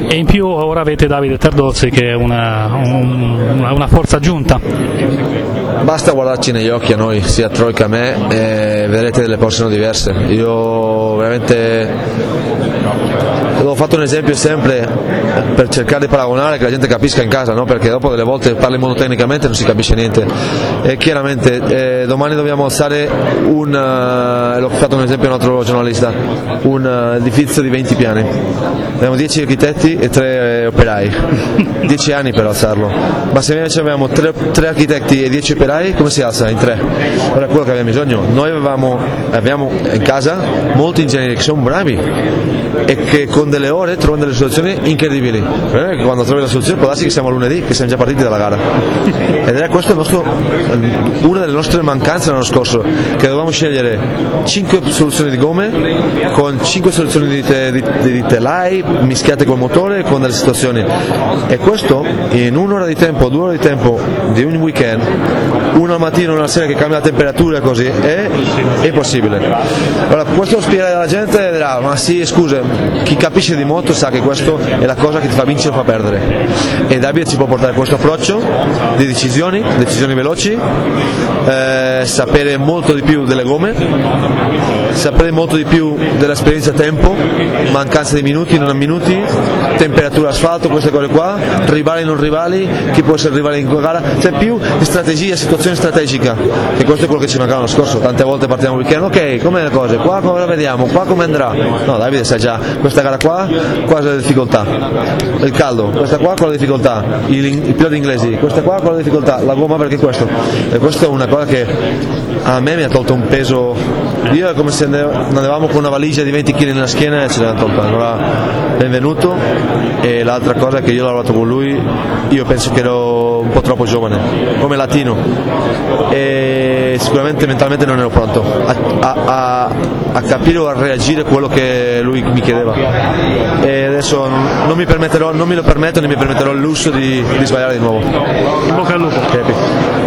E in più ora avete Davide Tardozzi che è una forza aggiunta. Basta guardarci negli occhi a noi, sia a Troy che a me, e vedrete delle persone diverse. Io veramente ho fatto un esempio sempre per cercare di paragonare, che la gente capisca in casa, no? Perché dopo delle volte parli monotecnicamente e non si capisce niente. E chiaramente domani dobbiamo alzare l'ho fatto un esempio a un altro giornalista, un edificio di 20 piani. Abbiamo 10 architetti e 3 operai, 10 anni per alzarlo, ma se invece abbiamo 3 architetti e 10 operai, come si alza in 3? Allora è quello che abbiamo bisogno. Noi abbiamo in casa molti ingegneri che sono bravi e che con delle ore trovano delle soluzioni incredibili. Quando trovi la soluzione può darsi che siamo lunedì, che siamo già partiti dalla gara, ed era questo una delle nostre mancanze l'anno scorso, che dovevamo scegliere 5 soluzioni di gomme con 5 soluzioni di telai mischiate col motore, con delle situazioni, e questo in un'ora di tempo, 2 ore di tempo di un weekend, una al mattino, una sera, che cambia la temperatura, così è possibile. Allora questo lo spiegare alla gente e dirà: ma sì, scusa, chi capisce di moto sa che questo è la cosa che ti fa vincere o fa perdere, e Davide ci può portare questo approccio di decisioni veloci, sapere molto di più delle gomme, sapere molto di più dell'esperienza tempo, mancanza di minuti, non minuti, temperatura asfalto, queste cose qua, rivali non rivali, chi può essere rivale in gara, cioè più strategia, situazione strategica, e questo è quello che ci mancava l'anno scorso. Tante volte partiamo il weekend, ok, come le cose, qua come la vediamo, qua come andrà. No, Davide sa già, questa gara qua è la difficoltà, il caldo, questa qua è la difficoltà, i piloti inglesi, questa qua è la difficoltà, la gomma perché questo, e questa è una cosa che a me mi ha tolto un peso. Io è come se andavamo con una valigia di 20 kg nella schiena e ce l'ha tolta. Allora benvenuto. E l'altra cosa è che io ho lavorato con lui, io penso che ero un po' troppo giovane come latino e sicuramente mentalmente non ero pronto a capire o a reagire a quello che lui mi chiedeva, e adesso non me lo permetto, né mi permetterò il lusso di sbagliare di nuovo. In bocca al lupo.